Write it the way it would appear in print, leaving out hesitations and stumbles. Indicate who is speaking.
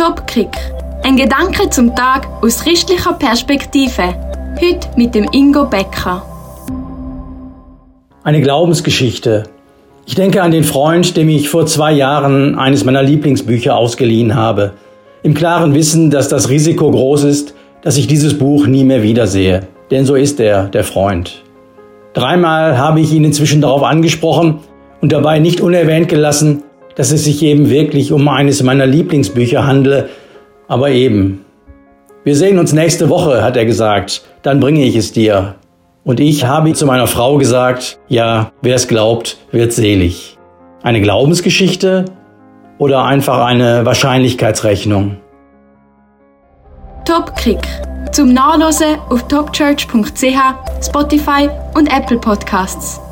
Speaker 1: Top-Kick. Ein Gedanke zum Tag aus christlicher Perspektive. Heute mit dem Ingo Becker.
Speaker 2: Eine Glaubensgeschichte. Ich denke an den Freund, dem ich vor 2 Jahren eines meiner Lieblingsbücher ausgeliehen habe. Im klaren Wissen, dass das Risiko groß ist, dass ich dieses Buch nie mehr wiedersehe. Denn so ist er, der Freund. 3-mal habe ich ihn inzwischen darauf angesprochen und dabei nicht unerwähnt gelassen, dass es sich eben wirklich um eines meiner Lieblingsbücher handle. Aber eben. Wir sehen uns nächste Woche, hat er gesagt. Dann bringe ich es dir. Und ich habe zu meiner Frau gesagt, ja, wer es glaubt, wird selig. Eine Glaubensgeschichte oder einfach eine Wahrscheinlichkeitsrechnung?
Speaker 1: Top-Kick. Zum Nachlesen auf topchurch.ch, Spotify und Apple Podcasts.